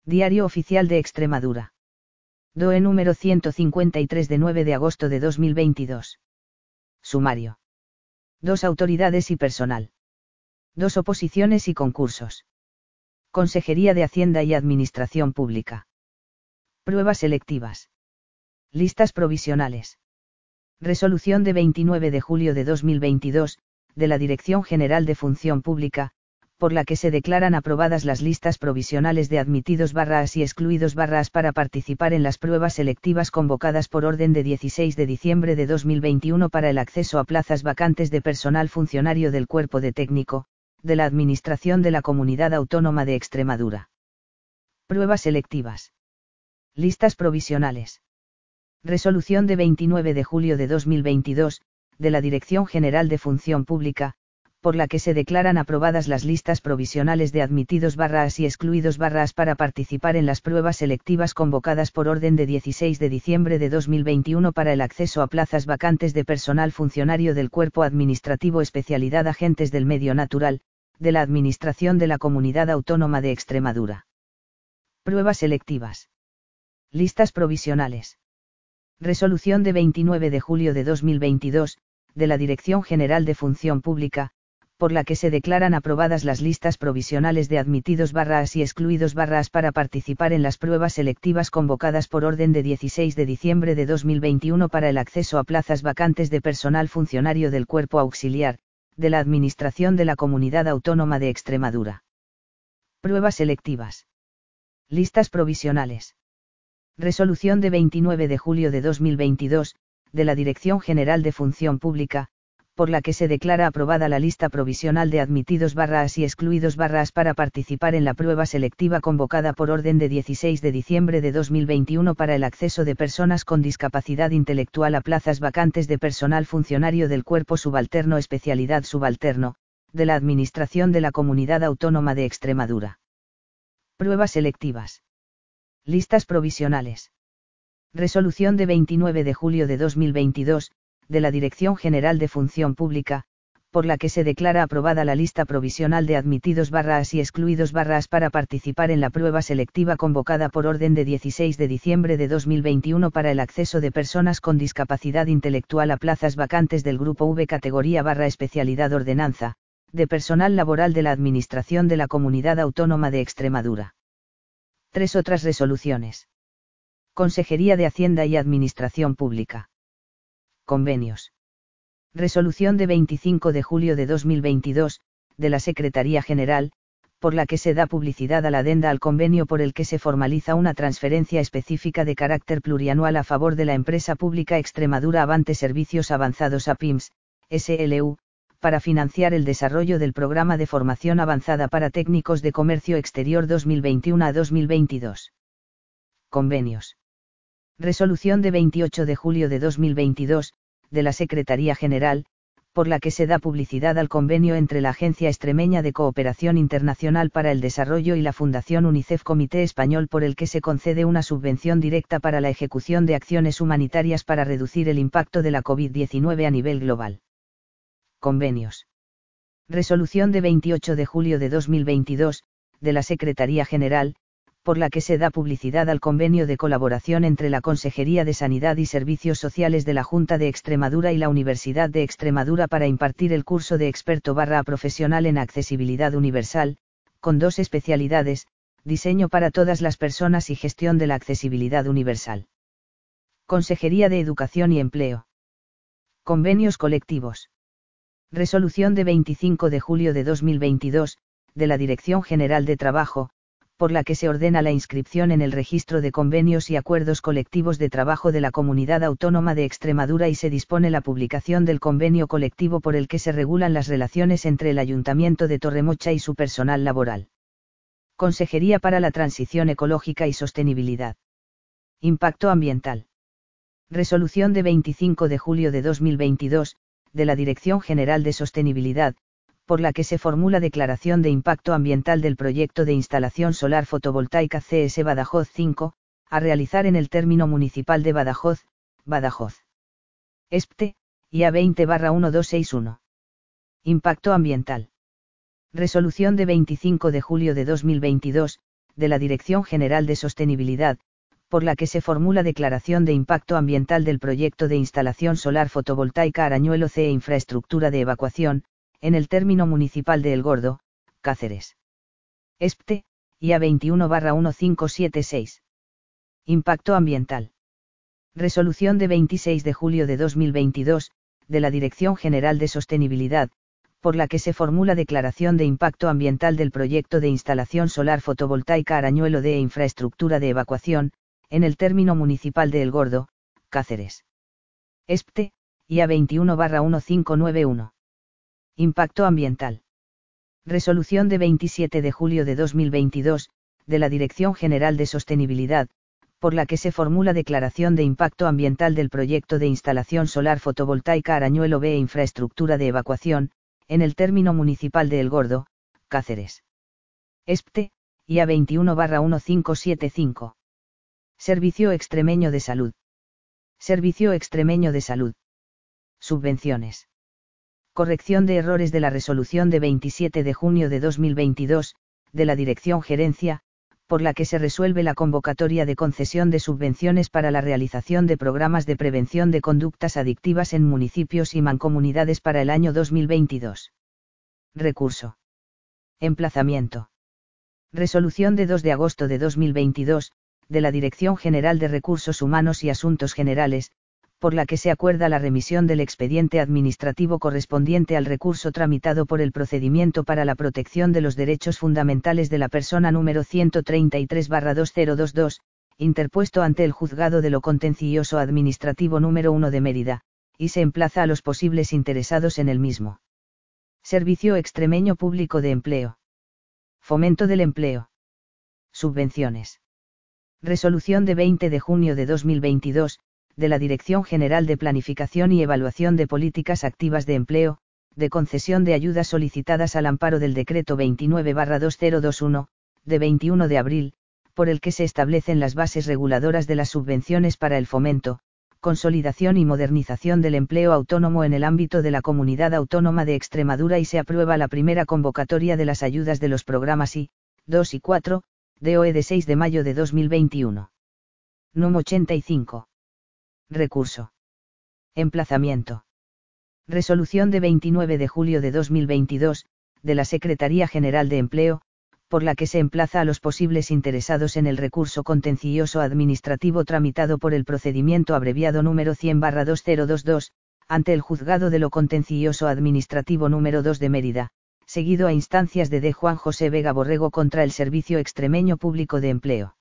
Diario Oficial de Extremadura. DOE número 153 de 9 de agosto de 2022. Sumario. 2 autoridades y personal. 2 oposiciones y concursos. Consejería de Hacienda y Administración Pública. Pruebas selectivas. Listas provisionales. Resolución de 29 de julio de 2022, de la Dirección General de Función Pública, por la que se declaran aprobadas las listas provisionales de admitidos / y excluidos / para participar en las pruebas selectivas convocadas por orden de 16 de diciembre de 2021 para el acceso a plazas vacantes de personal funcionario del Cuerpo de Técnico, de la Administración de la Comunidad Autónoma de Extremadura. Pruebas selectivas. Listas provisionales. Resolución de 29 de julio de 2022, de la Dirección General de Función Pública, por la que se declaran aprobadas las listas provisionales de admitidos / y excluidos / para participar en las pruebas selectivas convocadas por orden de 16 de diciembre de 2021 para el acceso a plazas vacantes de personal funcionario del Cuerpo Administrativo Especialidad Agentes del Medio Natural, de la Administración de la Comunidad Autónoma de Extremadura. Pruebas selectivas. Listas provisionales. Resolución de 29 de julio de 2022, de la Dirección General de Función Pública, por la que se declaran aprobadas las listas provisionales de admitidos / y excluidos / para participar en las pruebas selectivas convocadas por orden de 16 de diciembre de 2021 para el acceso a plazas vacantes de personal funcionario del Cuerpo Auxiliar, de la Administración de la Comunidad Autónoma de Extremadura. Pruebas selectivas. Listas provisionales. Resolución de 29 de julio de 2022, de la Dirección General de Función Pública, por la que se declara aprobada la lista provisional de admitidos / y excluidos / para participar en la prueba selectiva convocada por orden de 16 de diciembre de 2021 para el acceso de personas con discapacidad intelectual a plazas vacantes de personal funcionario del Cuerpo Subalterno Especialidad Subalterno, de la Administración de la Comunidad Autónoma de Extremadura. Pruebas selectivas. Listas provisionales. Resolución de 29 de julio de 2022, de la Dirección General de Función Pública, por la que se declara aprobada la lista provisional de admitidos / y excluidos / para participar en la prueba selectiva convocada por orden de 16 de diciembre de 2021 para el acceso de personas con discapacidad intelectual a plazas vacantes del Grupo V categoría / especialidad ordenanza, de personal laboral de la Administración de la Comunidad Autónoma de Extremadura. 3 otras resoluciones. Consejería de Hacienda y Administración Pública. Convenios. Resolución de 25 de julio de 2022, de la Secretaría General, por la que se da publicidad a la adenda al convenio por el que se formaliza una transferencia específica de carácter plurianual a favor de la empresa pública Extremadura Avante Servicios Avanzados APIMS, SLU, para financiar el desarrollo del programa de formación avanzada para técnicos de comercio exterior 2021 a 2022. Convenios. Resolución de 28 de julio de 2022, de la Secretaría General, por la que se da publicidad al convenio entre la Agencia Extremeña de Cooperación Internacional para el Desarrollo y la Fundación UNICEF Comité Español por el que se concede una subvención directa para la ejecución de acciones humanitarias para reducir el impacto de la COVID-19 a nivel global. Convenios. Resolución de 28 de julio de 2022, de la Secretaría General, por la que se da publicidad al convenio de colaboración entre la Consejería de Sanidad y Servicios Sociales de la Junta de Extremadura y la Universidad de Extremadura para impartir el curso de experto / profesional en accesibilidad universal, con 2 especialidades, diseño para todas las personas y gestión de la accesibilidad universal. Consejería de Educación y Empleo. Convenios colectivos. Resolución de 25 de julio de 2022, de la Dirección General de Trabajo, por la que se ordena la inscripción en el registro de convenios y acuerdos colectivos de trabajo de la Comunidad Autónoma de Extremadura y se dispone la publicación del convenio colectivo por el que se regulan las relaciones entre el Ayuntamiento de Torremocha y su personal laboral. Consejería para la Transición Ecológica y Sostenibilidad. Impacto ambiental. Resolución de 25 de julio de 2022, de la Dirección General de Sostenibilidad, por la que se formula declaración de impacto ambiental del proyecto de instalación solar fotovoltaica CS Badajoz 5, a realizar en el término municipal de Badajoz, Badajoz. ESPTE, IA 20/1261. Impacto ambiental. Resolución de 25 de julio de 2022, de la Dirección General de Sostenibilidad, por la que se formula declaración de impacto ambiental del proyecto de instalación solar fotovoltaica Arañuelo C e infraestructura de evacuación, en el término municipal de El Gordo, Cáceres. ESPTE, IA 21/1576. Impacto ambiental. Resolución de 26 de julio de 2022, de la Dirección General de Sostenibilidad, por la que se formula declaración de impacto ambiental del proyecto de instalación solar fotovoltaica Arañuelo D e infraestructura de evacuación, en el término municipal de El Gordo, Cáceres. ESPTE, IA 21/1591. Impacto ambiental. Resolución de 27 de julio de 2022, de la Dirección General de Sostenibilidad, por la que se formula declaración de impacto ambiental del proyecto de instalación solar fotovoltaica Arañuelo B e infraestructura de evacuación, en el término municipal de El Gordo, Cáceres. ESPTE, IA 21/1575. Servicio Extremeño de Salud. Servicio Extremeño de Salud. Subvenciones. Corrección de errores de la resolución de 27 de junio de 2022, de la Dirección Gerencia, por la que se resuelve la convocatoria de concesión de subvenciones para la realización de programas de prevención de conductas adictivas en municipios y mancomunidades para el año 2022. Recurso. Emplazamiento. Resolución de 2 de agosto de 2022, de la Dirección General de Recursos Humanos y Asuntos Generales, por la que se acuerda la remisión del expediente administrativo correspondiente al recurso tramitado por el Procedimiento para la Protección de los Derechos Fundamentales de la Persona número 133/2022, interpuesto ante el Juzgado de lo Contencioso Administrativo número 1 de Mérida, y se emplaza a los posibles interesados en el mismo. Servicio Extremeño Público de Empleo. Fomento del empleo. Subvenciones. Resolución de 20 de junio de 2022, de la Dirección General de Planificación y Evaluación de Políticas Activas de Empleo, de concesión de ayudas solicitadas al amparo del Decreto 29/2021, de 21 de abril, por el que se establecen las bases reguladoras de las subvenciones para el fomento, consolidación y modernización del empleo autónomo en el ámbito de la Comunidad Autónoma de Extremadura y se aprueba la primera convocatoria de las ayudas de los programas I, 2 y 4, DOE de 6 de mayo de 2021. NUM 85. Recurso. Emplazamiento. Resolución de 29 de julio de 2022, de la Secretaría General de Empleo, por la que se emplaza a los posibles interesados en el recurso contencioso administrativo tramitado por el procedimiento abreviado número 100/2022, ante el Juzgado de lo Contencioso Administrativo número 2 de Mérida, seguido a instancias de D. Juan José Vega Borrego contra el Servicio Extremeño Público de Empleo.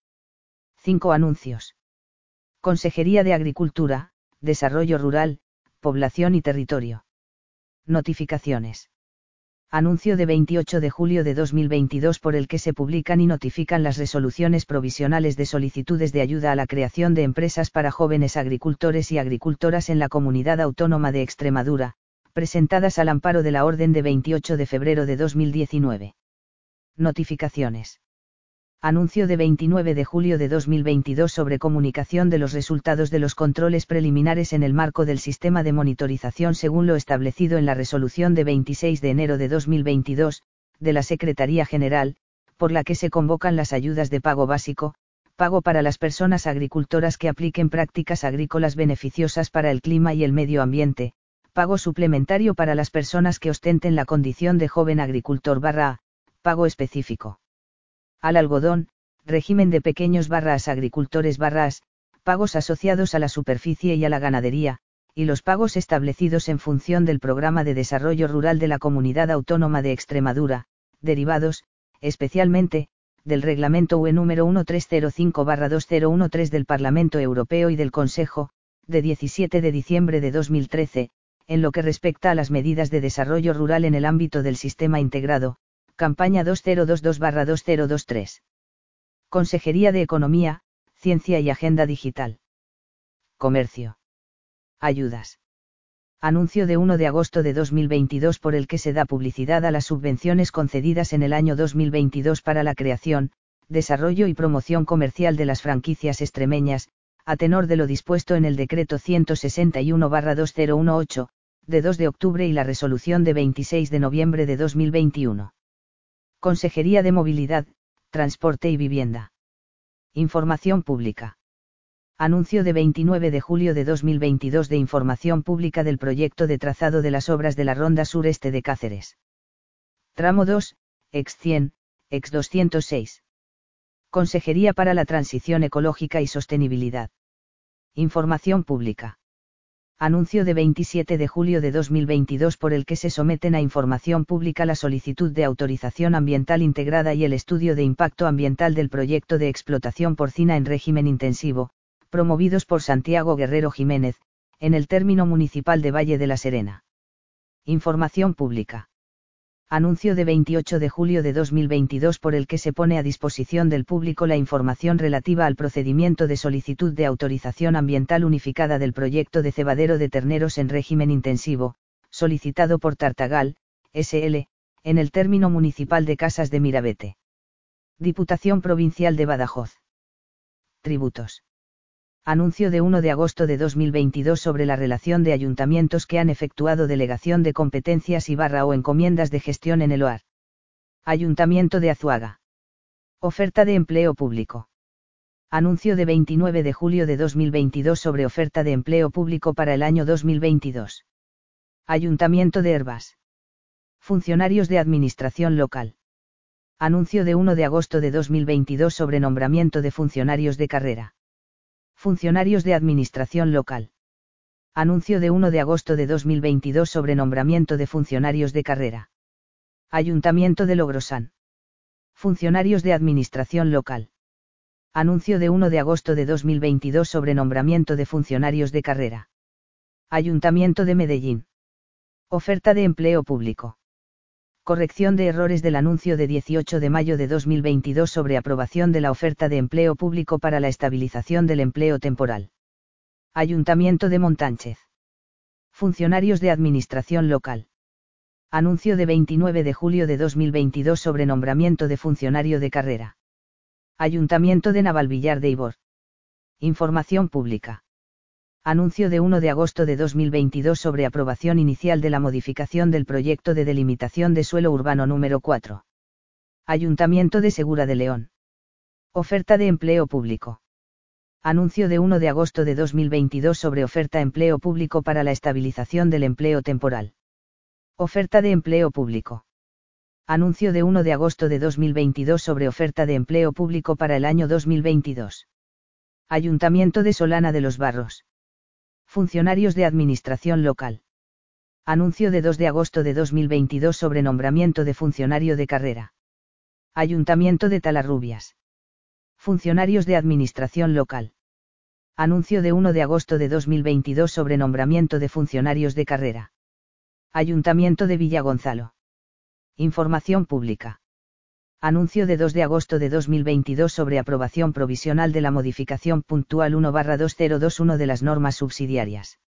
5 anuncios. Consejería de Agricultura, Desarrollo Rural, Población y Territorio. Notificaciones. Anuncio de 28 de julio de 2022 por el que se publican y notifican las resoluciones provisionales de solicitudes de ayuda a la creación de empresas para jóvenes agricultores y agricultoras en la Comunidad Autónoma de Extremadura, presentadas al amparo de la Orden de 28 de febrero de 2019. Notificaciones. Anuncio de 29 de julio de 2022 sobre comunicación de los resultados de los controles preliminares en el marco del sistema de monitorización según lo establecido en la resolución de 26 de enero de 2022, de la Secretaría General, por la que se convocan las ayudas de pago básico, pago para las personas agricultoras que apliquen prácticas agrícolas beneficiosas para el clima y el medio ambiente, pago suplementario para las personas que ostenten la condición de joven agricultor /A, pago específico. Al algodón, régimen de pequeños agricultores /as, pagos asociados a la superficie y a la ganadería, y los pagos establecidos en función del Programa de Desarrollo Rural de la Comunidad Autónoma de Extremadura, derivados, especialmente, del Reglamento UE número 1305/2013 del Parlamento Europeo y del Consejo, de 17 de diciembre de 2013, en lo que respecta a las medidas de desarrollo rural en el ámbito del Sistema Integrado, campaña 2022/2023. Consejería de Economía, Ciencia y Agenda Digital. Comercio. Ayudas. Anuncio de 1 de agosto de 2022 por el que se da publicidad a las subvenciones concedidas en el año 2022 para la creación, desarrollo y promoción comercial de las franquicias extremeñas, a tenor de lo dispuesto en el Decreto 161/2018, de 2 de octubre y la Resolución de 26 de noviembre de 2021. Consejería de Movilidad, Transporte y Vivienda. Información pública. Anuncio de 29 de julio de 2022 de información pública del proyecto de trazado de las obras de la Ronda Sureste de Cáceres. Tramo 2, ex 100, ex 206. Consejería para la Transición Ecológica y Sostenibilidad. Información pública. Anuncio de 27 de julio de 2022 por el que se someten a información pública la solicitud de autorización ambiental integrada y el estudio de impacto ambiental del proyecto de explotación porcina en régimen intensivo, promovidos por Santiago Guerrero Jiménez, en el término municipal de Valle de la Serena. Información pública. Anuncio de 28 de julio de 2022 por el que se pone a disposición del público la información relativa al procedimiento de solicitud de autorización ambiental unificada del proyecto de cebadero de terneros en régimen intensivo, solicitado por Tartagal, S.L., en el término municipal de Casas de Mirabete. Diputación Provincial de Badajoz. Tributos. Anuncio de 1 de agosto de 2022 sobre la relación de ayuntamientos que han efectuado delegación de competencias o encomiendas de gestión en el OAR. Ayuntamiento de Azuaga. Oferta de empleo público. Anuncio de 29 de julio de 2022 sobre oferta de empleo público para el año 2022. Ayuntamiento de Hervás. Funcionarios de Administración Local. Anuncio de 1 de agosto de 2022 sobre nombramiento de funcionarios de carrera. Funcionarios de Administración Local. Anuncio de 1 de agosto de 2022 sobre nombramiento de funcionarios de carrera. Ayuntamiento de Logrosán. Funcionarios de Administración Local. Anuncio de 1 de agosto de 2022 sobre nombramiento de funcionarios de carrera. Ayuntamiento de Medellín. Oferta de empleo público. Corrección de errores del anuncio de 18 de mayo de 2022 sobre aprobación de la oferta de empleo público para la estabilización del empleo temporal. Ayuntamiento de Montánchez. Funcionarios de Administración Local. Anuncio de 29 de julio de 2022 sobre nombramiento de funcionario de carrera. Ayuntamiento de Navalvillar de Ibor. Información pública. Anuncio de 1 de agosto de 2022 sobre aprobación inicial de la modificación del proyecto de delimitación de suelo urbano número 4. Ayuntamiento de Segura de León. Oferta de empleo público. Anuncio de 1 de agosto de 2022 sobre oferta empleo público para la estabilización del empleo temporal. Oferta de empleo público. Anuncio de 1 de agosto de 2022 sobre oferta de empleo público para el año 2022. Ayuntamiento de Solana de los Barros. Funcionarios de Administración Local. Anuncio de 2 de agosto de 2022 sobre nombramiento de funcionario de carrera. Ayuntamiento de Talarrubias. Funcionarios de Administración Local. Anuncio de 1 de agosto de 2022 sobre nombramiento de funcionarios de carrera. Ayuntamiento de Villagonzalo. Información pública. Anuncio de 2 de agosto de 2022 sobre aprobación provisional de la modificación puntual 1/2021 de las normas subsidiarias.